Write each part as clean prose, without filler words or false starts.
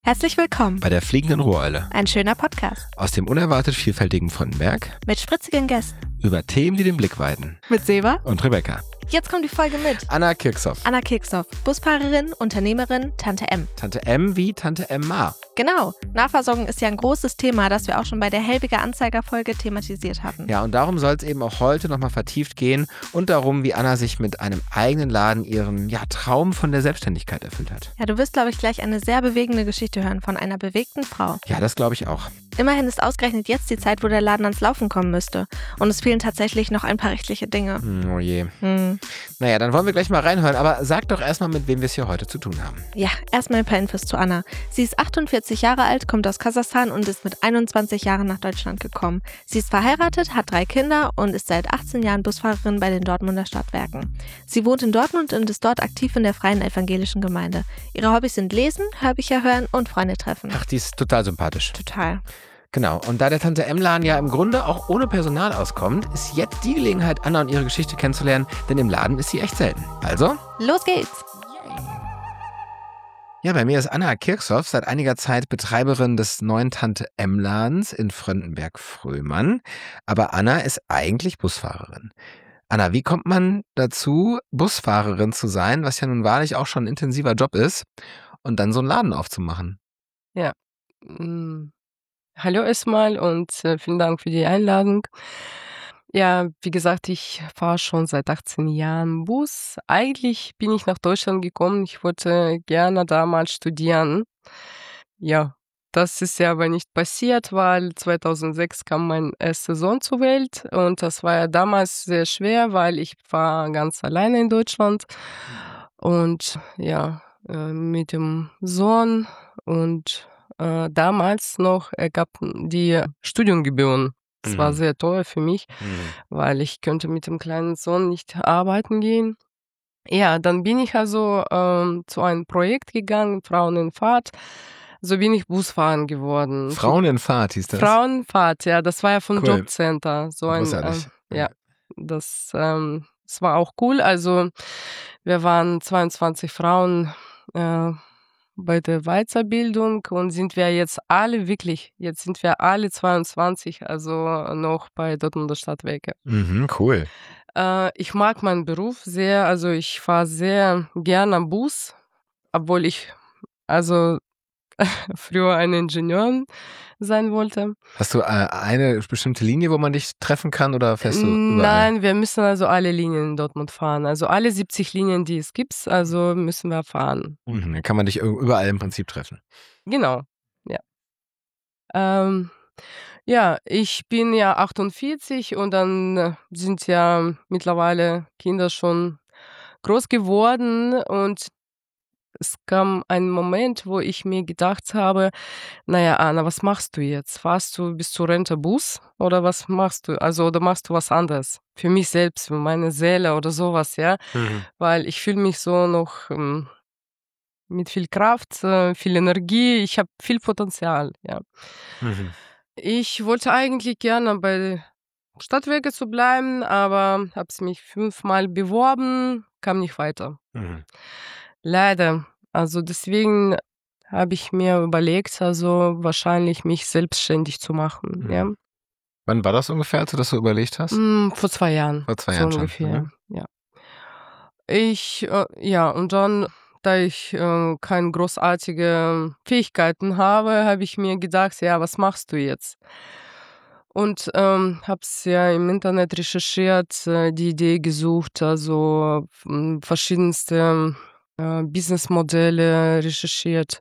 Herzlich willkommen bei der Fliegenden Roheule. Ein schöner Podcast. Aus dem unerwartet vielfältigen Frontenberg. Mit spritzigen Gästen. Über Themen, die den Blick weiten. Mit Seba. Und Rebecca. Jetzt kommt die Folge mit Anna Kirchhoff. Anna Kirchhoff, Busfahrerin, Unternehmerin, Tante M. Tante M wie Tante Emma. Genau. Nahversorgung ist ja ein großes Thema, das wir auch schon bei der Helbiger Anzeiger-Folge thematisiert hatten. Ja, und darum soll es eben auch heute nochmal vertieft gehen und darum, wie Anna sich mit einem eigenen Laden ihren Traum von der Selbstständigkeit erfüllt hat. Ja, du wirst, glaube ich, gleich eine sehr bewegende Geschichte hören von einer bewegten Frau. Ja, das glaube ich auch. Immerhin ist ausgerechnet jetzt die Zeit, wo der Laden ans Laufen kommen müsste. Und es fehlen tatsächlich noch ein paar rechtliche Dinge. Oh je. Naja, dann wollen wir gleich mal reinhören, aber sag doch erstmal, mit wem wir es hier heute zu tun haben. Ja, erstmal ein paar Infos zu Anna. Sie ist 48 Jahre alt, kommt aus Kasachstan und ist mit 21 Jahren nach Deutschland gekommen. Sie ist verheiratet, hat 3 Kinder und ist seit 18 Jahren Busfahrerin bei den Dortmunder Stadtwerken. Sie wohnt in Dortmund und ist dort aktiv in der Freien Evangelischen Gemeinde. Ihre Hobbys sind Lesen, Hörbücher hören und Freunde treffen. Ach, die ist total sympathisch. Total. Genau, und da der Tante M-Laden ja im Grunde auch ohne Personal auskommt, ist jetzt die Gelegenheit, Anna und ihre Geschichte kennenzulernen, denn im Laden ist sie echt selten. Also, los geht's! Ja, bei mir ist Anna Kirchhoff seit einiger Zeit Betreiberin des neuen Tante M-Ladens in Frontenberg-Fröhmann. Aber Anna ist eigentlich Busfahrerin. Anna, wie kommt man dazu, Busfahrerin zu sein, was ja nun wahrlich auch schon ein intensiver Job ist, und dann so einen Laden aufzumachen? Ja. Hallo erstmal und vielen Dank für die Einladung. Ja, wie gesagt, ich fahre schon seit 18 Jahren Bus. Eigentlich bin ich nach Deutschland gekommen. Ich wollte gerne damals studieren. Ja, das ist ja aber nicht passiert, weil 2006 kam mein erster Sohn zur Welt und das war ja damals sehr schwer, weil ich war ganz alleine in Deutschland und ja, mit dem Sohn und damals noch gab die Studiengebühren. Das war sehr teuer für mich, weil ich könnte mit dem kleinen Sohn nicht arbeiten gehen. Ja, dann bin ich also zu einem Projekt gegangen, Frauen in Fahrt. So bin ich Busfahren geworden. Frauen in Fahrt hieß das? Frauenfahrt, ja, das war ja von Cool. Jobcenter. So Großartig. Ja, das war auch cool. Also wir waren 22 Frauen bei der Weiterbildung und sind wir jetzt sind wir alle 22, also noch bei Dortmunder Stadtwerke. Cool. Ich mag meinen Beruf sehr, also ich fahre sehr gerne am Bus, obwohl ich also früher ein Ingenieur sein wollte. Hast du eine bestimmte Linie, wo man dich treffen kann, oder fährst du überall? Nein, wir müssen also alle Linien in Dortmund fahren. Also alle 70 Linien, die es gibt, also müssen wir fahren. Dann kann man dich überall im Prinzip treffen. Genau, ja. Ja, ich bin ja 48 und dann sind ja mittlerweile Kinder schon groß geworden und es kam ein Moment, wo ich mir gedacht habe, naja, Anna, was machst du jetzt? Fahrst du bis zur Rente Bus oder was machst du? Also, oder machst du was anderes? Für mich selbst, für meine Seele oder sowas, ja? Weil ich fühle mich so noch mit viel Kraft, viel Energie, ich habe viel Potenzial, ja. Ich wollte eigentlich gerne bei Stadtwerke zu bleiben, aber habe mich 5-mal beworben, kam nicht weiter. Leider. Also deswegen habe ich mir überlegt, also wahrscheinlich mich selbstständig zu machen. Ja. Wann war das ungefähr, als du das so überlegt hast? Vor 2 Jahren. Vor 2 so Jahren schon. ungefähr. Ja. Und dann, da ich keine großartige Fähigkeiten habe ich mir gedacht, ja, was machst du jetzt? Und habe es ja im Internet recherchiert, die Idee gesucht, also verschiedenste Businessmodelle recherchiert.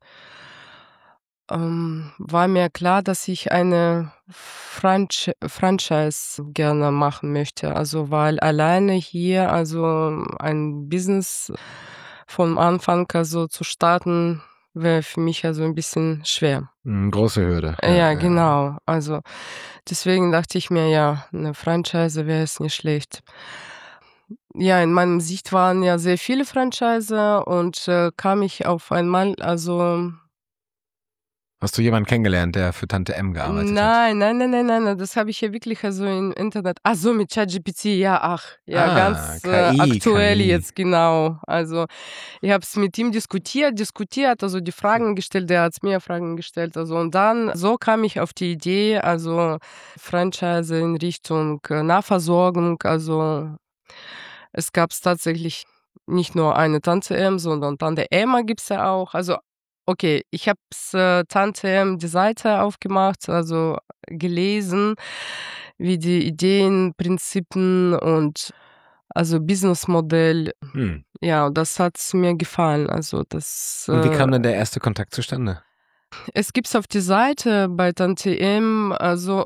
War mir klar, dass ich eine Franchise gerne machen möchte. Also weil alleine hier also ein Business vom Anfang also zu starten, wäre für mich also ein bisschen schwer. Große Hürde. Ja, genau. Also deswegen dachte ich mir, ja, eine Franchise wäre es nicht schlecht. Ja, in meinem Sicht waren ja sehr viele Franchise und kam ich auf einmal, also Hast du jemanden kennengelernt, der für Tante M gearbeitet hat? Nein. Das habe ich ja wirklich also im Internet. Ach so, mit ChatGPT, ganz KI, aktuell KI. jetzt, genau. Also ich habe es mit ihm diskutiert, also die Fragen gestellt, der hat mir Fragen gestellt. Also und dann so kam ich auf die Idee, also Franchise in Richtung Nahversorgung. Also es gab es tatsächlich nicht nur eine Tante M, sondern Tante Emma gibt's ja auch. Also okay, ich habe Tante M die Seite aufgemacht, also gelesen, wie die Ideen, Prinzipien und also Businessmodell. Hm. Ja, das hat mir gefallen. Also Und wie kam denn der erste Kontakt zustande? es gibt's auf die Seite bei Tante M also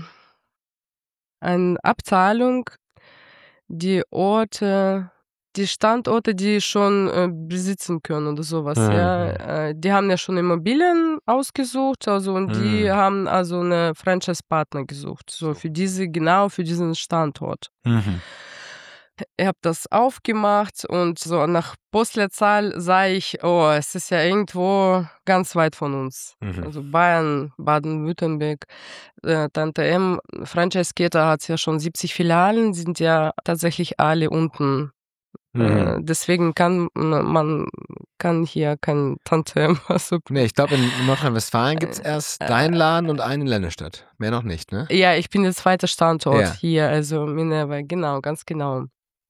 eine Abteilung, die die Standorte, die schon besitzen können oder sowas, ja. Die haben ja schon Immobilien ausgesucht, also und die haben also eine Franchise-Partner gesucht, so für diesen Standort. Ich habe das aufgemacht und so nach Postleitzahl sah ich, oh, es ist ja irgendwo ganz weit von uns. Also Bayern, Baden-Württemberg, Tante M, Franchise-Kette hat ja schon 70 Filialen, sind ja tatsächlich alle unten. Deswegen kann man hier kein Tante M. Also, Nee, ich glaube, in Nordrhein-Westfalen gibt es erst deinen Laden und einen in Lennestadt. Mehr noch nicht, ne? ja, ich bin der zweite Standort Ja. hier, also Minerva, genau, ganz genau.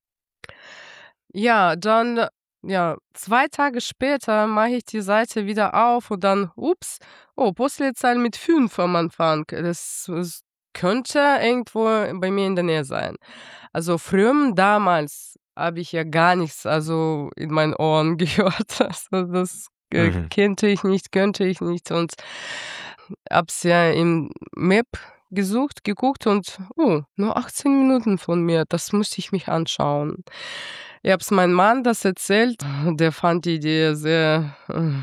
Ja, dann, 2 Tage später mache ich die Seite wieder auf und dann, ups, Postleitzahl mit 5 am Anfang. Das könnte irgendwo bei mir in der Nähe sein. Also früher, damals, habe ich ja gar nichts, also in meinen Ohren gehört. Also das könnte ich nicht und hab's ja im Map geguckt und, nur 18 Minuten von mir, das musste ich mich anschauen. Ich habe es meinem Mann das erzählt, der fand die Idee sehr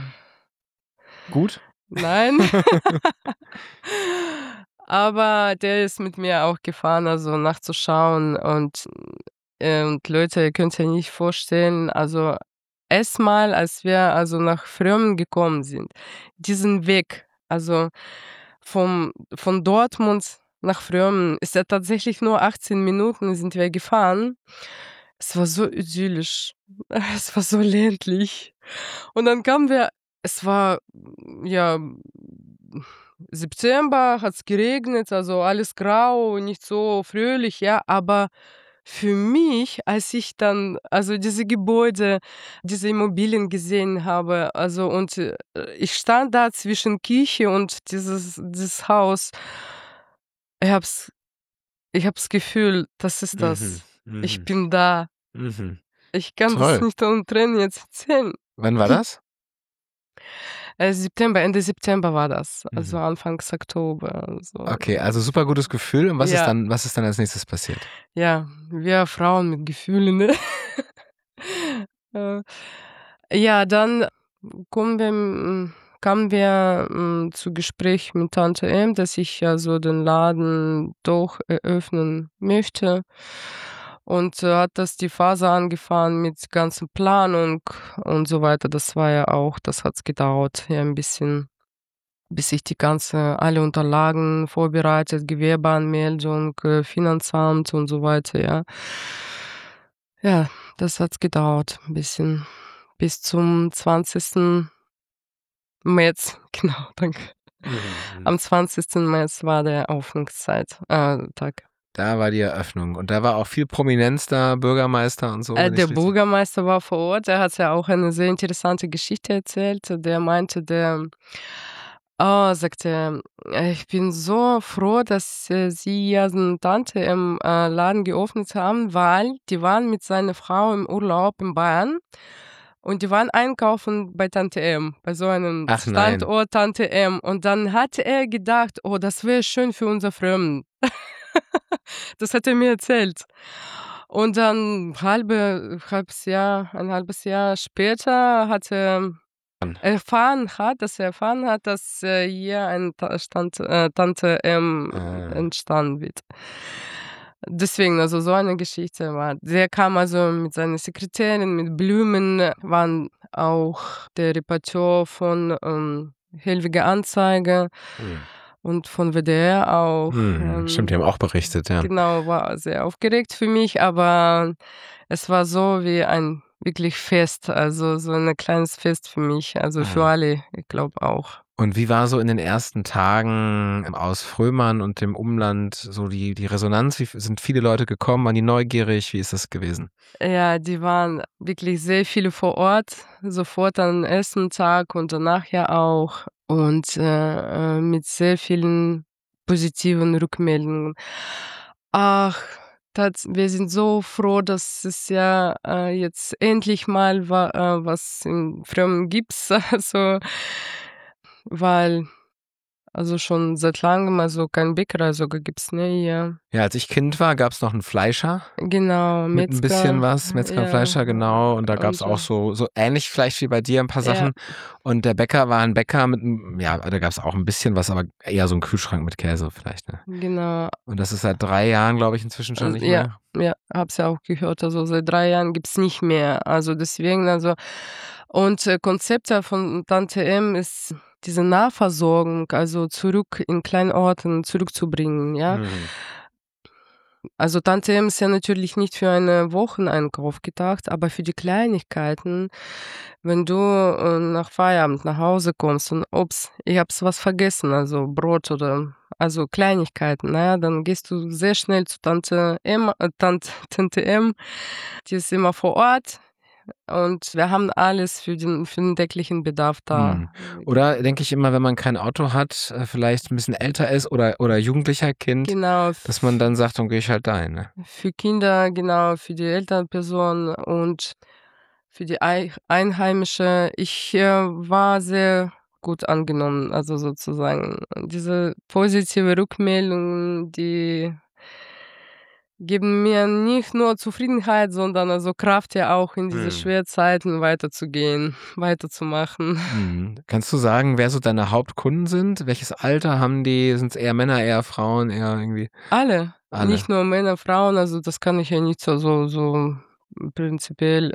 Gut? nein. Aber der ist mit mir auch gefahren, also nachzuschauen und Leute, ihr könnt ja nicht vorstellen, also erstmal, als wir also nach Frömen gekommen sind, diesen Weg, also von Dortmund nach Frömen ist ja tatsächlich nur 18 Minuten sind wir gefahren. Es war so idyllisch. Es war so ländlich. Und dann kamen wir es war, ja, September, hat's geregnet, also alles grau, nicht so fröhlich, ja, aber für mich, als ich dann also diese Gebäude, diese Immobilien gesehen habe, also und, ich stand da zwischen Kirche und dieses Haus. Ich habe ich habe das Gefühl, das ist das. Ich bin da. Ich kann das Toll. nicht ohne Tränen jetzt erzählen. Wann war das? Ende September war das, also Anfangs Oktober, so. Okay, also super gutes Gefühl. Und was Ja. ist dann als nächstes passiert? Ja, wir Frauen mit Gefühlen, ne? Ja, dann kamen wir zu Gespräch mit Tante M, dass ich ja so den Laden doch eröffnen möchte. Und hat das die Phase angefangen mit ganzen Planung und so weiter. Das hat's gedauert, ja, ein bisschen, bis ich alle Unterlagen vorbereitet, Gewerbeanmeldung, Finanzamt und so weiter, ja. Ja, das hat's gedauert, ein bisschen. Bis zum 20. März, genau, danke. Am 20. März war der Tag. Da war die Eröffnung. Und da war auch viel Prominenz da, Bürgermeister und so. Der Bürgermeister war vor Ort, der hat ja auch eine sehr interessante Geschichte erzählt. Der meinte, sagte er, ich bin so froh, dass Sie ja so 'ne Tante im Laden geöffnet haben, weil die waren mit seiner Frau im Urlaub in Bayern und die waren einkaufen bei Tante M, bei so einem Ach nein. Standort Tante M. Und dann hatte er gedacht: „Oh, das wäre schön für unser Firmen." Das hat er mir erzählt. Und dann ein halbes Jahr später hat er erfahren hat, dass hier ein Tante M entstanden wird. Deswegen, also so eine Geschichte war. Der kam also mit seiner Sekretärin, mit Blumen, waren auch der Reporter von hellwige Anzeige und von WDR auch. Stimmt, die haben auch berichtet, ja. Genau, war sehr aufgeregt für mich, aber es war so wie ein wirklich Fest, also so ein kleines Fest für mich, also für alle, ich glaube auch. Und wie war so in den ersten Tagen aus Frömann und dem Umland so die Resonanz? Wie sind viele Leute gekommen? Waren die neugierig? Wie ist das gewesen? Ja, die waren wirklich sehr viele vor Ort, sofort am ersten Tag und danach ja auch und mit sehr vielen positiven Rückmeldungen. Ach, wir sind so froh, dass es ja jetzt endlich mal was in Frömmen gibt, also, weil schon seit langem, kein Bäckerei sogar gibt's, ne, hier. Ja, als ich Kind war, gab's noch einen Fleiischer Genau, mit ein bisschen was, Metzger und ja, Fleischer, genau. Und da gab's auch so ähnlich vielleicht wie bei dir ein paar ja. Sachen. Und der Bäcker war ein Bäcker mit da gab's auch ein bisschen was, aber eher so ein Kühlschrank mit Käse vielleicht, ne? Genau. Und das ist seit 3 Jahren, glaube ich, inzwischen schon nicht mehr. Ja, hab's ja auch gehört. Also seit 3 Jahren gibt's nicht mehr. Also deswegen, und Konzepte von Tante M ist diese Nahversorgung, also zurück in Kleinorten zurückzubringen, ja. Also Tante M ist ja natürlich nicht für einen Wocheneinkauf gedacht, aber für die Kleinigkeiten, wenn du nach Feierabend nach Hause kommst und ups, ich hab's was vergessen, also Brot oder Kleinigkeiten, na ja, dann gehst du sehr schnell zu Tante M, die ist immer vor Ort und wir haben alles für den täglichen Bedarf da. Oder denke ich immer, wenn man kein Auto hat, vielleicht ein bisschen älter ist oder jugendlicher Kind, Genau, dass man dann sagt, dann gehe ich halt dahin, ne? für Kinder, genau, für die Elternpersonen und für die Einheimische. Ich war sehr gut angenommen, also sozusagen. Diese positive Rückmeldungen, die geben mir nicht nur Zufriedenheit, sondern Kraft ja auch in diese schweren Zeiten weiterzugehen, weiterzumachen. Kannst du sagen, wer so deine Hauptkunden sind? Welches Alter haben die? Sind es eher Männer, eher Frauen, eher irgendwie? Alle, Alle. nicht nur Männer, Frauen, das kann ich ja nicht so prinzipiell.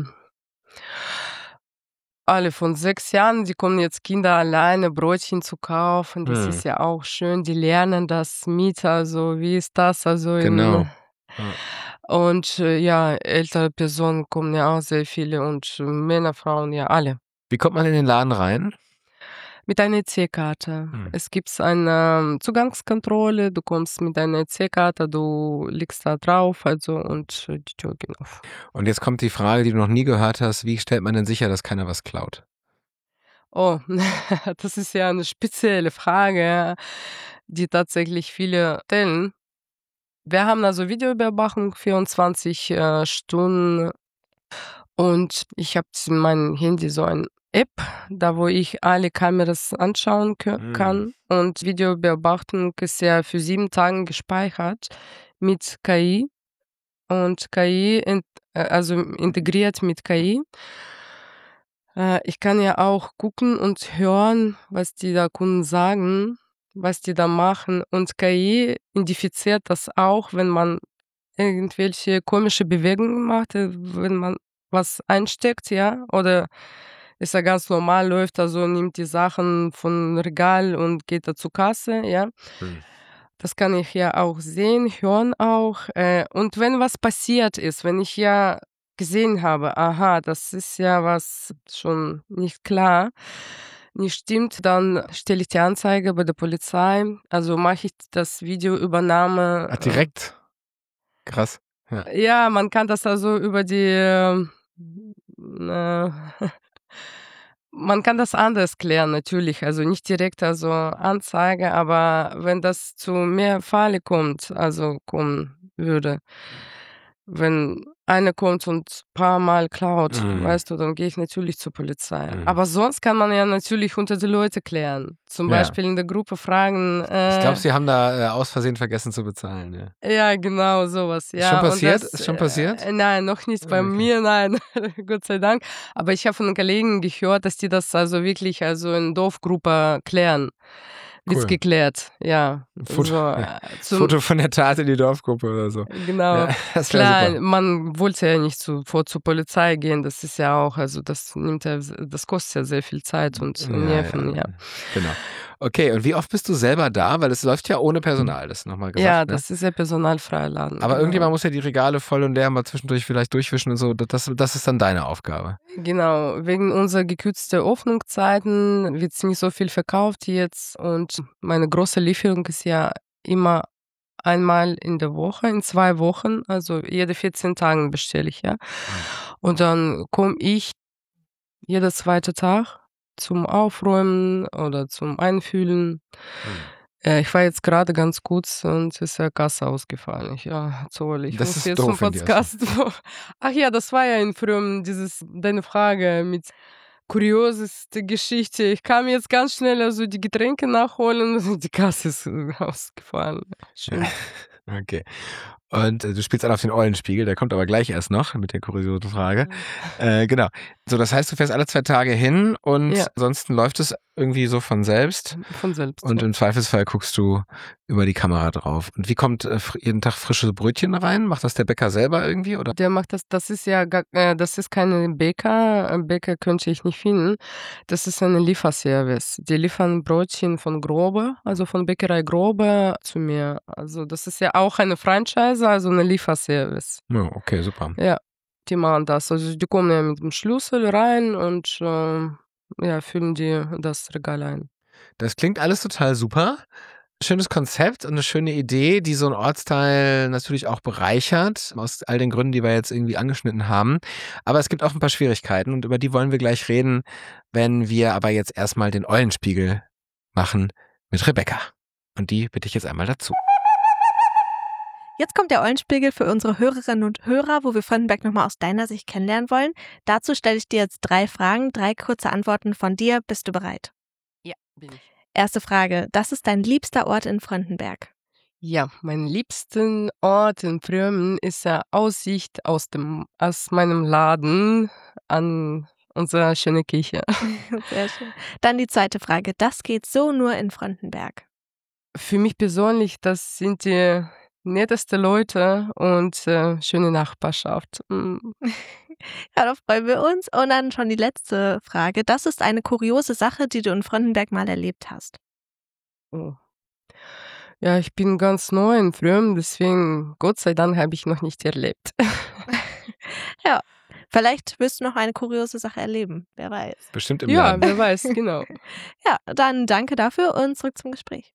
Alle von 6 Jahren, die kommen jetzt Kinder alleine Brötchen zu kaufen, das ist ja auch schön. Die lernen das mit, wie ist das, Genau. Ja. Und ältere Personen kommen ja auch sehr viele und Männer, Frauen, ja alle. Wie kommt man in den Laden rein? Mit einer EC-Karte. Es gibt eine Zugangskontrolle, du kommst mit deiner EC-Karte, du legst da drauf, und die Tür geht auf. Und jetzt kommt die Frage, die du noch nie gehört hast, wie stellt man denn sicher, dass keiner was klaut? Oh, das ist ja eine spezielle Frage, die tatsächlich viele stellen. Wir haben Videoüberwachung 24 Stunden und ich habe in meinem Handy so ein App, da wo ich alle Kameras anschauen kann und Videobeobachtung ist ja für 7 Tage gespeichert mit KI und integriert mit KI. Ich kann ja auch gucken und hören, was die da Kunden sagen, was die da machen und KI identifiziert das auch, wenn man irgendwelche komische Bewegungen macht, wenn man was einsteckt, ja, oder ist ja ganz normal, läuft nimmt die Sachen vom Regal und geht da zur Kasse, ja. Das kann ich ja auch sehen, hören auch. Und wenn was passiert ist, wenn ich ja gesehen habe, aha, das ist ja was schon nicht klar, nicht stimmt, dann stelle ich die Anzeige bei der Polizei, mache ich das Videoübernahme. Ach, direkt? Krass. Ja. Ja, man kann das über die man kann das anders klären natürlich, nicht direkt Anzeige, aber wenn das zu mehr Fälle kommen würde, wenn einer kommt und paar Mal klaut, weißt du, dann gehe ich natürlich zur Polizei. Aber sonst kann man ja natürlich unter die Leute klären. Zum Beispiel in der Gruppe fragen. Ich glaube, sie haben da aus Versehen vergessen zu bezahlen. Ja, ja genau, sowas. Ja. Schon passiert? Ist schon passiert? Nein, noch nicht bei mir, nein, Gott sei Dank. Aber ich habe von Kollegen gehört, dass die das wirklich in Dorfgruppe klären. wird's geklärt, ja. Foto von der Tat in die Dorfgruppe oder so. Genau. Ja, das Klar, super. man wollte ja nicht sofort zur Polizei gehen, das ist ja auch, also das kostet ja sehr viel Zeit und Nerven, ja. Genau. Okay, und wie oft bist du selber da? Weil es läuft ja ohne Personal, das nochmal gesagt. Ja, ne? das ist ja personalfreier Laden. Aber irgendjemand muss ja die Regale voll und leer mal zwischendurch vielleicht durchwischen und so. Das ist dann deine Aufgabe. Genau, wegen unserer gekürzten Öffnungszeiten wird nicht so viel verkauft jetzt und meine große Lieferung ist ja immer einmal in der Woche, in 2 Wochen, also jede 14 Tage bestelle ich, ja. Und dann komme ich jeder zweite Tag zum Aufräumen oder zum Einfüllen. Ich war jetzt gerade ganz kurz und ist ja Kasse ausgefallen. Ich Das muss ist jetzt doof zum in dir. Podcast. Ach ja, das war ja in frühem deine Frage mit kurioseste Geschichte. Ich kam jetzt ganz schnell also die Getränke nachholen und die Kasse ist ausgefallen. Schön. Okay. Und du spielst dann auf den Eulenspiegel, der kommt aber gleich erst noch mit der kuriosen Frage. Genau. So, das heißt, du fährst alle 2 Tage hin und ansonsten läuft es irgendwie so von selbst. Von selbst. Und im Zweifelsfall guckst du über die Kamera drauf. Und wie kommt jeden Tag frische Brötchen rein? Macht das der Bäcker selber irgendwie? Oder? Der macht das ist ja das ist kein Bäcker. Bäcker könnte ich nicht finden. Das ist ein Lieferservice. Die liefern Brötchen von Grobe, also von Bäckerei Grobe zu mir. Also das ist ja auch eine Franchise, also ein Lieferservice. Ja, okay, super. Ja, die machen das. Also die kommen ja mit dem Schlüssel rein und füllen die das Regal ein. Das klingt alles total super. Schönes Konzept und eine schöne Idee, die so ein Ortsteil natürlich auch bereichert, aus all den Gründen, die wir jetzt irgendwie angeschnitten haben. Aber es gibt auch ein paar Schwierigkeiten und über die wollen wir gleich reden, wenn wir aber jetzt erstmal den Eulenspiegel machen mit Rebecca. Und die bitte ich jetzt einmal dazu. Jetzt kommt der Eulenspiegel für unsere Hörerinnen und Hörer, wo wir Fröndenberg nochmal aus deiner Sicht kennenlernen wollen. Dazu stelle ich dir jetzt 3 Fragen, 3 kurze Antworten von dir. Bist du bereit? Ja, bin ich. Erste Frage. Das ist dein liebster Ort in Fröndenberg? Ja, mein liebsten Ort in Frömen ist ja Aussicht aus meinem Laden an unsere schöne Kirche. Sehr schön. Dann die zweite Frage. Das geht so nur in Fröndenberg? Für mich persönlich, das sind die netteste Leute und schöne Nachbarschaft. Ja, da freuen wir uns. Und dann schon die letzte Frage. Das ist eine kuriose Sache, die du in Fröndenberg mal erlebt hast. Oh. Ja, ich bin ganz neu in Frömen, deswegen, Gott sei Dank, habe ich noch nicht erlebt. Ja, vielleicht wirst du noch eine kuriose Sache erleben. Wer weiß. Bestimmt im Laden. Ja, wer weiß, genau. Ja, dann danke dafür und zurück zum Gespräch.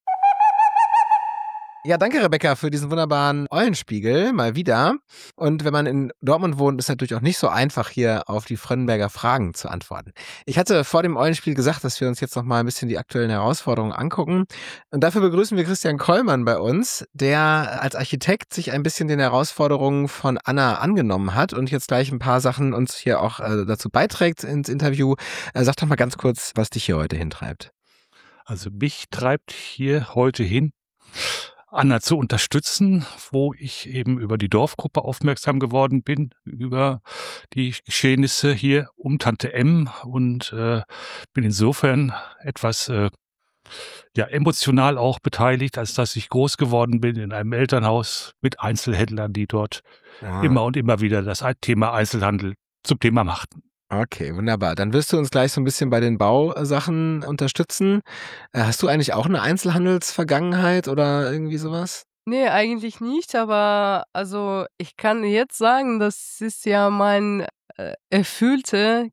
Ja, danke Rebecca für diesen wunderbaren Eulenspiegel, mal wieder. Und wenn man in Dortmund wohnt, ist es natürlich auch nicht so einfach, hier auf die Fröndenberger Fragen zu antworten. Ich hatte vor dem Eulenspiegel gesagt, dass wir uns jetzt noch mal ein bisschen die aktuellen Herausforderungen angucken. Und dafür begrüßen wir Christian Kollmann bei uns, der als Architekt sich ein bisschen den Herausforderungen von Anna angenommen hat und jetzt gleich ein paar Sachen uns hier auch dazu beiträgt ins Interview. Sag doch mal ganz kurz, was dich hier heute hintreibt. Also mich treibt hier heute hin, Anna zu unterstützen, wo ich eben über die Dorfgruppe aufmerksam geworden bin, über die Geschehnisse hier um Tante M und bin insofern etwas emotional auch beteiligt, als dass ich groß geworden bin in einem Elternhaus mit Einzelhändlern, die dort immer und immer wieder das Thema Einzelhandel zum Thema machten. Okay, wunderbar. Dann wirst du uns gleich so ein bisschen bei den Bausachen unterstützen. Hast du eigentlich auch eine Einzelhandelsvergangenheit oder irgendwie sowas? Nee, eigentlich nicht, aber also ich kann jetzt sagen, das ist ja mein erfüllter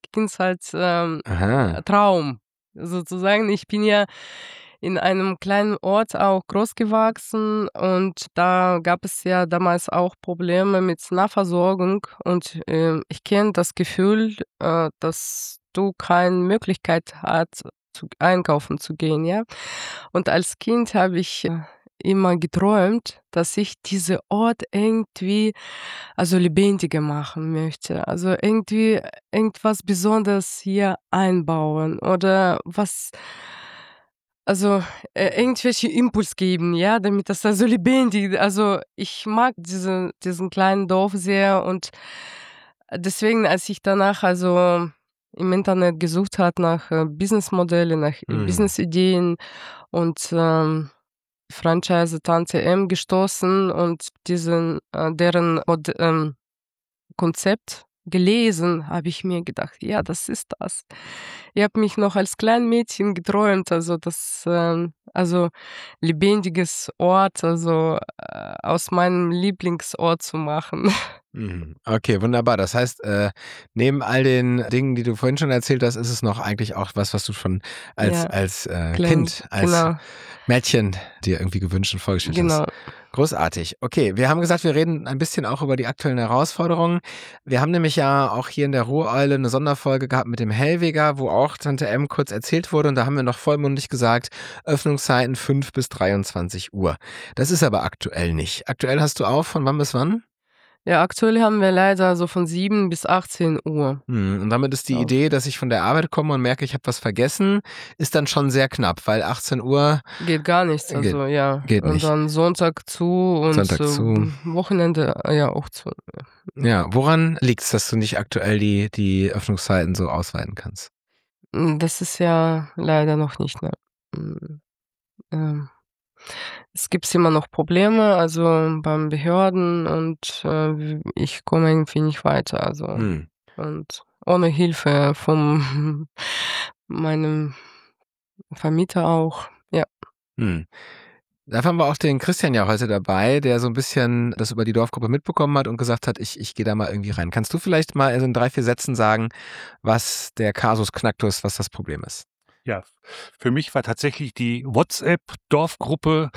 Kindheitstraum. Sozusagen, ich bin ja in einem kleinen Ort auch groß gewachsen und da gab es ja damals auch Probleme mit Nahversorgung und ich kenne das Gefühl, dass du keine Möglichkeit hast, einkaufen zu gehen, ja. Und als Kind habe ich immer geträumt, dass ich diesen Ort irgendwie lebendiger machen möchte. Also irgendwie irgendwas Besonderes hier einbauen oder irgendwelche Impuls geben, ja, damit das also lebendig, also ich mag diesen kleinen Dorf sehr und deswegen, als ich danach also im Internet gesucht hat nach Businessmodellen, nach Businessideen und Franchise Tante M gestoßen und deren Konzept gelesen, habe ich mir gedacht, ja, das ist das. Ich habe mich noch als Kleinmädchen geträumt, also also lebendiges Ort, also aus meinem Lieblingsort zu machen. Okay, wunderbar. Das heißt, neben all den Dingen, die du vorhin schon erzählt hast, ist es noch eigentlich auch was du schon als Kind, als Genau. Mädchen dir irgendwie gewünscht und vorgestellt hast. Genau. Großartig. Okay, wir haben gesagt, wir reden ein bisschen auch über die aktuellen Herausforderungen. Wir haben nämlich ja auch hier in der Ruhreule eine Sonderfolge gehabt mit dem Hellweger, wo auch Tante M kurz erzählt wurde und da haben wir noch vollmundig gesagt, Öffnungszeiten 5 bis 23 Uhr. Das ist aber aktuell nicht. Aktuell hast du auf von wann bis wann? Ja, aktuell haben wir leider so von 7 bis 18 Uhr. Und damit ist die Idee, dass ich von der Arbeit komme und merke, ich habe was vergessen, ist dann schon sehr knapp, weil 18 Uhr geht gar nichts, also ja. Geht und nicht. Dann Sonntag zu und Wochenende ja auch zu. Ja, woran liegt es, dass du nicht aktuell die Öffnungszeiten so ausweiten kannst? Das ist ja leider noch nicht, ne? Es gibt immer noch Probleme, also beim Behörden und ich komme irgendwie nicht weiter, also und ohne Hilfe von meinem Vermieter auch, ja. Da haben wir auch den Christian ja heute dabei, der so ein bisschen das über die Dorfgruppe mitbekommen hat und gesagt hat, ich gehe da mal irgendwie rein. Kannst du vielleicht mal in 3-4 Sätzen sagen, was der Kasus Knacktus, was das Problem ist? Ja, für mich war tatsächlich die WhatsApp-Dorfgruppe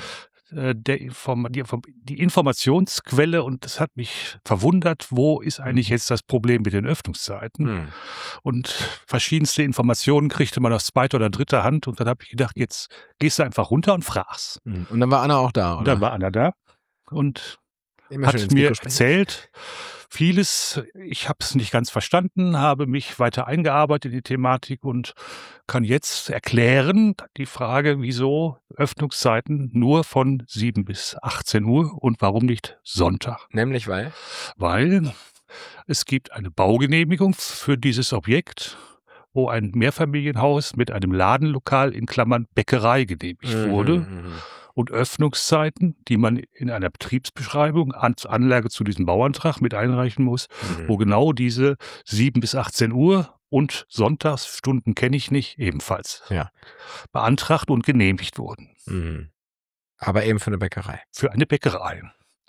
die Informationsquelle und das hat mich verwundert, wo ist eigentlich jetzt das Problem mit den Öffnungszeiten? Und verschiedenste Informationen kriegte man aus zweiter oder dritter Hand und dann habe ich gedacht, jetzt gehst du einfach runter und fragst. Und dann war Anna auch da, oder? Und dann war Anna da und hat mir erzählt, vieles, ich habe es nicht ganz verstanden, habe mich weiter eingearbeitet in die Thematik und kann jetzt erklären, die Frage, wieso Öffnungszeiten nur von 7 bis 18 Uhr und warum nicht Sonntag? Nämlich weil? Weil es gibt eine Baugenehmigung für dieses Objekt, wo ein Mehrfamilienhaus mit einem Ladenlokal in Klammern Bäckerei genehmigt wurde. Und Öffnungszeiten, die man in einer Betriebsbeschreibung als Anlage zu diesem Bauantrag mit einreichen muss, wo genau diese 7 bis 18 Uhr und Sonntagsstunden kenne ich nicht, ebenfalls beantragt und genehmigt wurden. Aber eben für eine Bäckerei. Für eine Bäckerei.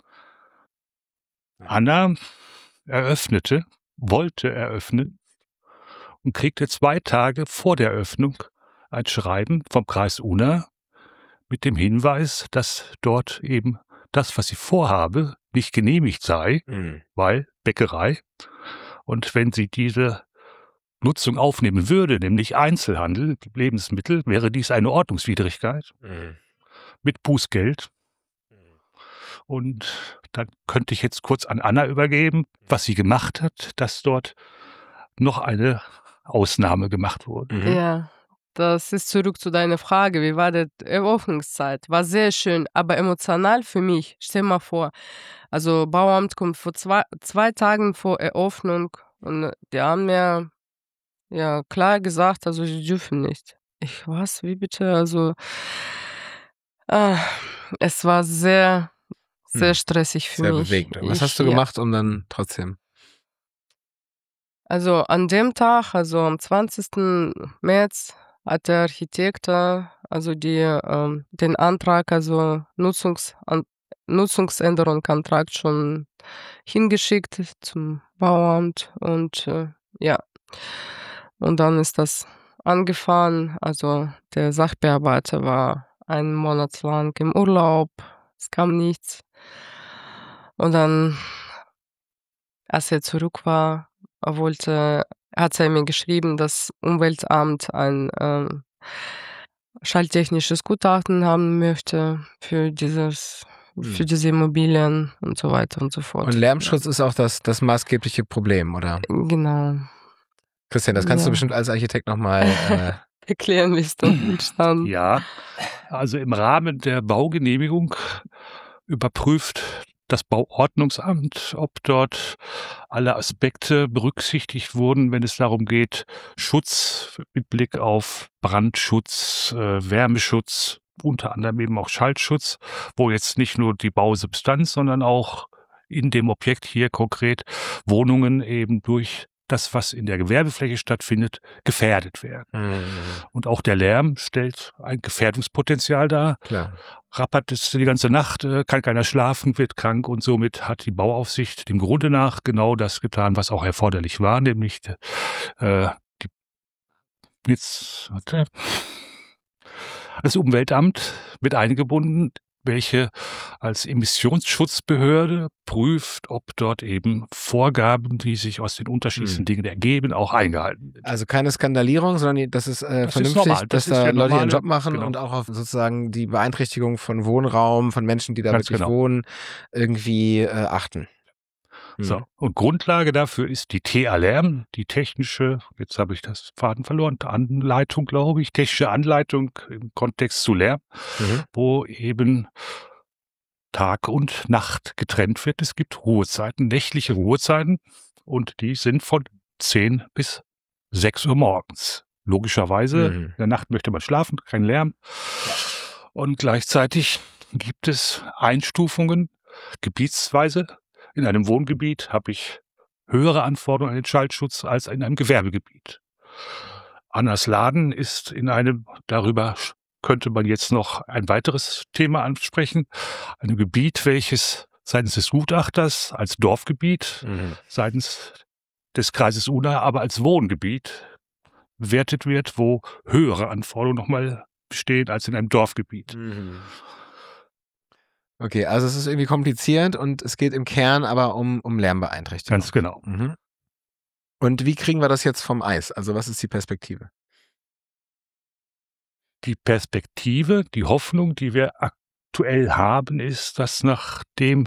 Anna wollte eröffnen und kriegte 2 Tage vor der Eröffnung ein Schreiben vom Kreis Unna, mit dem Hinweis, dass dort eben das, was sie vorhabe, nicht genehmigt sei, weil Bäckerei. Und wenn sie diese Nutzung aufnehmen würde, nämlich Einzelhandel, Lebensmittel, wäre dies eine Ordnungswidrigkeit mit Bußgeld. Und dann könnte ich jetzt kurz an Anna übergeben, was sie gemacht hat, dass dort noch eine Ausnahme gemacht wurde. Ja. Das ist zurück zu deiner Frage, wie war die Eröffnungszeit? War sehr schön, aber emotional für mich, stell mal vor, also Bauamt kommt vor 2 Tagen vor Eröffnung und die haben mir ja klar gesagt, also sie dürfen nicht. Was, wie bitte? Also es war sehr, sehr stressig für mich. Sehr bewegend. Was hast du gemacht, um dann trotzdem? Also an dem Tag, also am 20. März, hat der Architekt also den Antrag, also Nutzungsänderungsantrag schon hingeschickt zum Bauamt und ja. Und dann ist das angefahren. Also der Sachbearbeiter war 1 Monat lang im Urlaub, es kam nichts. Und dann, als er zurück war, hat er mir geschrieben, dass Umweltamt ein schalltechnisches Gutachten haben möchte für diese Immobilien und so weiter und so fort. Und Lärmschutz ist auch das maßgebliche Problem, oder? Genau. Christian, das kannst du bestimmt als Architekt nochmal erklären, wie es da entstanden. Ja, also im Rahmen der Baugenehmigung überprüft das Bauordnungsamt, ob dort alle Aspekte berücksichtigt wurden, wenn es darum geht, Schutz mit Blick auf Brandschutz, Wärmeschutz, unter anderem eben auch Schallschutz, wo jetzt nicht nur die Bausubstanz, sondern auch in dem Objekt hier konkret Wohnungen eben durch das, was in der Gewerbefläche stattfindet, gefährdet werden. Und auch der Lärm stellt ein Gefährdungspotenzial dar. Klar. Rappert es die ganze Nacht, kann keiner schlafen, wird krank und somit hat die Bauaufsicht dem Grunde nach genau das getan, was auch erforderlich war, nämlich das Umweltamt wird eingebunden, welche als Emissionsschutzbehörde prüft, ob dort eben Vorgaben, die sich aus den unterschiedlichen Dingen ergeben, auch eingehalten werden. Also keine Skandalierung, sondern das ist vernünftig, normal. dass Das ist da der Leute ihren normale- Job machen genau. und auch auf sozusagen die Beeinträchtigung von Wohnraum, von Menschen, die da Ganz wirklich genau. wohnen, irgendwie achten. So, und Grundlage dafür ist die TA-Lärm, die technische, jetzt habe ich das Faden verloren, Anleitung, glaube ich, technische Anleitung im Kontext zu Lärm, wo eben Tag und Nacht getrennt wird. Es gibt Ruhezeiten, nächtliche Ruhezeiten, und die sind von 10 bis 6 Uhr morgens. Logischerweise, in der Nacht möchte man schlafen, kein Lärm. Und gleichzeitig gibt es Einstufungen, gebietsweise. In einem Wohngebiet habe ich höhere Anforderungen an den Schallschutz als in einem Gewerbegebiet. Annas Laden ist in einem, darüber könnte man jetzt noch ein weiteres Thema ansprechen, einem Gebiet, welches seitens des Gutachters als Dorfgebiet, seitens des Kreises Unna aber als Wohngebiet bewertet wird, wo höhere Anforderungen nochmal bestehen als in einem Dorfgebiet. Okay, also es ist irgendwie kompliziert und es geht im Kern aber um Lärmbeeinträchtigung. Ganz genau. Und wie kriegen wir das jetzt vom Eis? Also was ist die Perspektive? Die Perspektive, die Hoffnung, die wir aktuell haben, ist, dass nachdem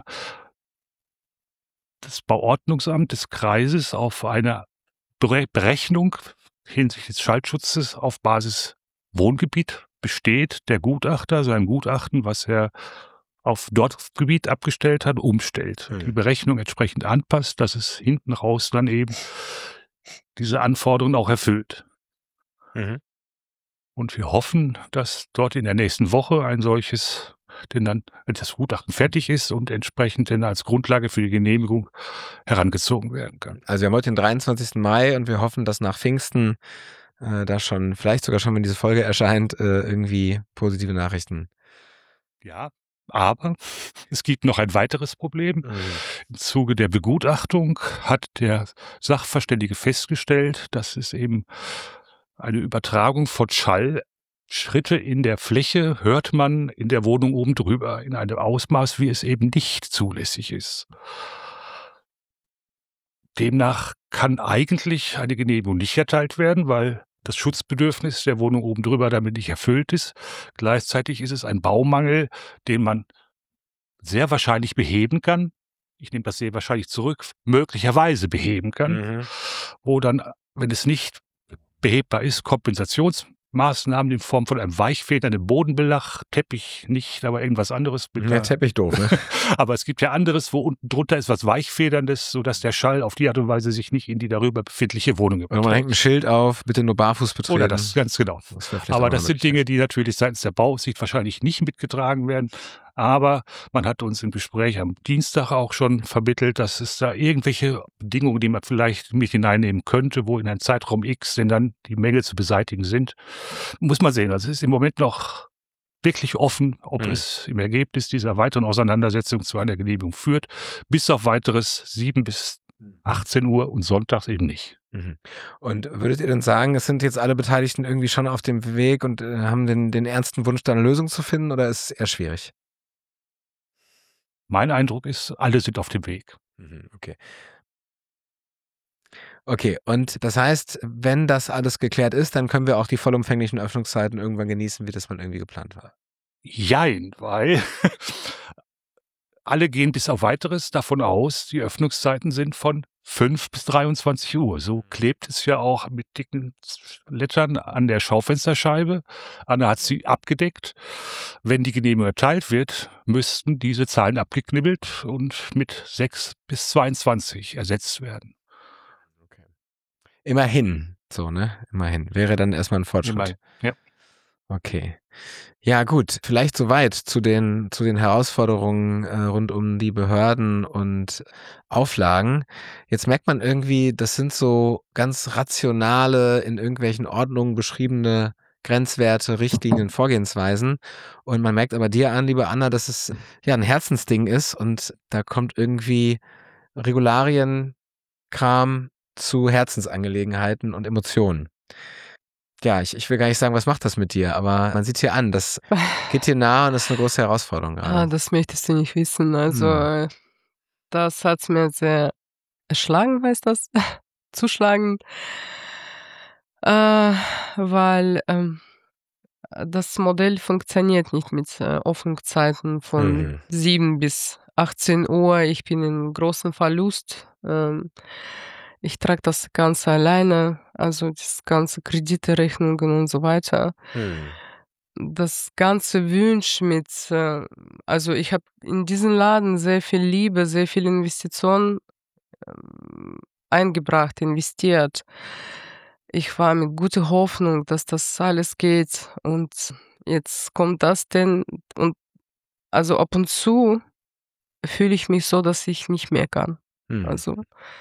das Bauordnungsamt des Kreises auf eine Berechnung hinsichtlich des Schallschutzes auf Basis Wohngebiet besteht, der Gutachter sein Gutachten, was er auf Dorfgebiet abgestellt hat, umstellt. Die Berechnung entsprechend anpasst, dass es hinten raus dann eben diese Anforderungen auch erfüllt. Und wir hoffen, dass dort in der nächsten Woche ein solches, denn dann das Gutachten fertig ist und entsprechend dann als Grundlage für die Genehmigung herangezogen werden kann. Also wir haben heute den 23. Mai und wir hoffen, dass nach Pfingsten da schon, vielleicht sogar schon, wenn diese Folge erscheint, irgendwie positive Nachrichten. Ja, aber es gibt noch ein weiteres Problem. Im Zuge der Begutachtung hat der Sachverständige festgestellt, dass es eben eine Übertragung von Schallschritte in der Fläche hört man in der Wohnung oben drüber in einem Ausmaß, wie es eben nicht zulässig ist. Demnach kann eigentlich eine Genehmigung nicht erteilt werden, weil das Schutzbedürfnis der Wohnung oben drüber damit nicht erfüllt ist. Gleichzeitig ist es ein Baumangel, den man sehr wahrscheinlich beheben kann. Ich nehme das sehr wahrscheinlich zurück, möglicherweise beheben kann, wo dann, wenn es nicht behebbar ist, Kompensationsmaßnahmen in Form von einem weichfedernden Bodenbelag, Teppich nicht, aber irgendwas anderes. Ja, Teppich doof, ne? Aber es gibt ja anderes, wo unten drunter ist was Weichfederndes, sodass der Schall auf die Art und Weise sich nicht in die darüber befindliche Wohnung Oder man hängt ein Schild auf, bitte nur barfuß betreten. Oder das, ganz genau. Aber das sind Dinge, die natürlich seitens der Bauaufsicht wahrscheinlich nicht mitgetragen werden. Aber man hat uns im Gespräch am Dienstag auch schon vermittelt, dass es da irgendwelche Bedingungen, die man vielleicht mit hineinnehmen könnte, wo in einem Zeitraum X denn dann die Mängel zu beseitigen sind. Muss man sehen. Also es ist im Moment noch wirklich offen, ob es im Ergebnis dieser weiteren Auseinandersetzung zu einer Genehmigung führt. Bis auf weiteres 7 bis 18 Uhr und sonntags eben nicht. Und würdet ihr denn sagen, es sind jetzt alle Beteiligten irgendwie schon auf dem Weg und haben den ernsten Wunsch, da eine Lösung zu finden, oder ist es eher schwierig? Mein Eindruck ist, alle sind auf dem Weg. Okay. Okay, und das heißt, wenn das alles geklärt ist, dann können wir auch die vollumfänglichen Öffnungszeiten irgendwann genießen, wie das mal irgendwie geplant war. Jein, weil alle gehen bis auf weiteres davon aus, die Öffnungszeiten sind von 5 bis 23 Uhr. So klebt es ja auch mit dicken Lettern an der Schaufensterscheibe. Anna hat sie abgedeckt. Wenn die Genehmigung erteilt wird, müssten diese Zahlen abgeknibbelt und mit 6 bis 22 ersetzt werden. Okay. Immerhin, so, ne? Immerhin. Wäre dann erstmal ein Fortschritt. Ja. Okay. Ja, gut, vielleicht soweit zu den Herausforderungen rund um die Behörden und Auflagen. Jetzt merkt man irgendwie, das sind so ganz rationale, in irgendwelchen Ordnungen beschriebene Grenzwerte, Richtlinien, Vorgehensweisen. Und man merkt aber dir an, liebe Anna, dass es ja ein Herzensding ist und da kommt irgendwie Regularienkram zu Herzensangelegenheiten und Emotionen. Ja, ich will gar nicht sagen, was macht das mit dir, aber man sieht hier an, das geht dir nah und ist eine große Herausforderung gerade. Das möchtest du nicht wissen. Also, Hm. das hat's mir sehr erschlagen, heißt das? Zuschlagen. Weil, das Modell funktioniert nicht mit, Öffnungszeiten von Mhm. 7 bis 18 Uhr. Ich bin in großem Verlust. Ich trage das Ganze alleine, also das ganze Kredite, Rechnungen und so weiter. Mhm. Das ganze Wunsch mit, also ich habe in diesen Laden sehr viel Liebe, sehr viel Investition eingebracht, investiert. Ich war mit guter Hoffnung, dass das alles geht und jetzt kommt das denn und also ab und zu fühle ich mich so, dass ich nicht mehr kann. Mhm. Also,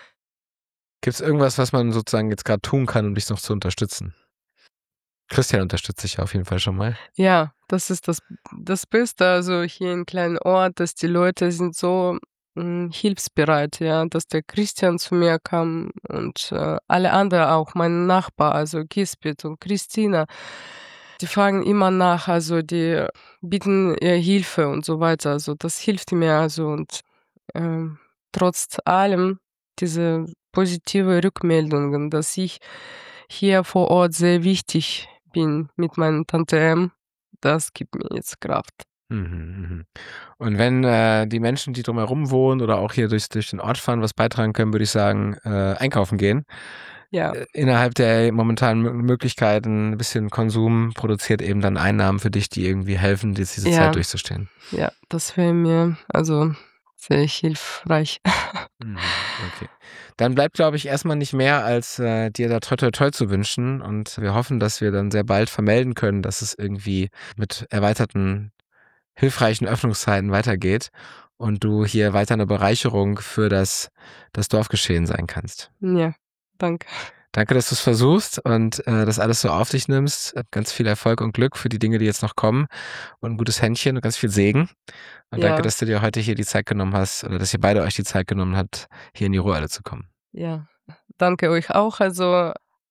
Gibt's irgendwas, was man sozusagen jetzt gerade tun kann, um dich noch zu unterstützen? Christian unterstützt dich ja auf jeden Fall schon mal. ja, das ist das Beste, also hier im kleinen Ort, dass die Leute sind so, hilfsbereit, ja, dass der Christian zu mir kam und, alle anderen auch, mein Nachbar, also Gisbert und Christina, die fragen immer nach, also die bieten ihr Hilfe und so weiter. Also, das hilft mir also und, ähm, trotz allem diese positive Rückmeldungen, dass ich hier vor Ort sehr wichtig bin mit meiner Tante M. Das gibt mir jetzt Kraft. Mhm, mhm. Und wenn die Menschen, die drumherum wohnen oder auch hier durch den Ort fahren, was beitragen können, würde ich sagen, einkaufen gehen. Ja, Innerhalb der momentanen Möglichkeiten ein bisschen Konsum produziert eben dann Einnahmen für dich, die irgendwie helfen, diese Zeit ja, durchzustehen. ja, das wäre mir also sehr hilfreich. Mhm, okay. Dann bleibt, glaube ich, erstmal nicht mehr, als dir da toi toi toi zu wünschen. Und wir hoffen, dass wir dann sehr bald vermelden können, dass es irgendwie mit erweiterten, hilfreichen Öffnungszeiten weitergeht und du hier weiter eine Bereicherung für das Dorfgeschehen sein kannst. Ja, danke. Danke, dass du es versuchst und das alles so auf dich nimmst. Ganz viel Erfolg und Glück für die Dinge, die jetzt noch kommen und ein gutes Händchen und ganz viel Segen. Und danke, Ja, dass du dir heute hier die Zeit genommen hast oder dass ihr beide euch die Zeit genommen habt, hier in die Ruhrhalle zu kommen. ja. Danke euch auch. Also,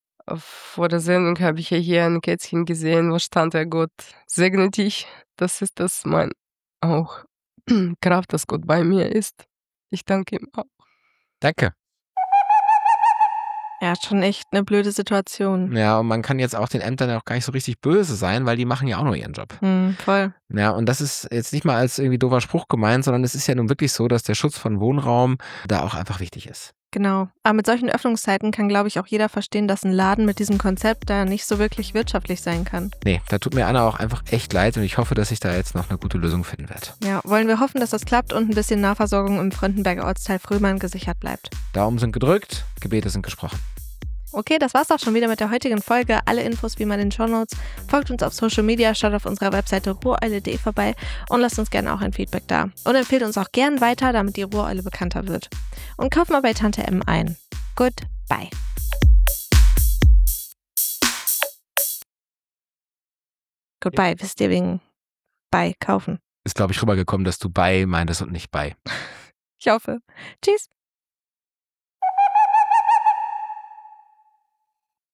vor der Sendung habe ich ja hier ein Kätzchen gesehen, wo stand: „Der Gott segne dich." Das ist das mein auch Kraft, dass Gott bei mir ist. Ich danke ihm auch. Danke. Ja, schon echt eine blöde Situation. Ja, und man kann jetzt auch den Ämtern auch gar nicht so richtig böse sein, weil die machen ja auch nur ihren Job. Voll. Ja, und das ist jetzt nicht mal als irgendwie doofer Spruch gemeint, sondern es ist ja nun wirklich so, dass der Schutz von Wohnraum da auch einfach wichtig ist. Genau. Aber mit solchen Öffnungszeiten kann, glaube ich, auch jeder verstehen, dass ein Laden mit diesem Konzept da nicht so wirklich wirtschaftlich sein kann. Nee, da tut mir Anna auch einfach echt leid und ich hoffe, dass ich da jetzt noch eine gute Lösung finden werde. Ja, wollen wir hoffen, dass das klappt und ein bisschen Nahversorgung im Fröndenberger Ortsteil Fröhmann gesichert bleibt. Daumen sind gedrückt, Gebete sind gesprochen. Okay, das war's auch schon wieder mit der heutigen Folge. Alle Infos wie immer in den Shownotes. Folgt uns auf Social Media, schaut auf unserer Webseite ruhreule.de vorbei und lasst uns gerne auch ein Feedback da. Und empfehlt uns auch gern weiter, damit die Ruhreule bekannter wird. Und kauft mal bei Tante M ein. Goodbye. Goodbye, wisst ihr wegen bei kaufen. Ist, glaube ich, rübergekommen, dass du bei meintest und nicht bei. Ich hoffe. Tschüss.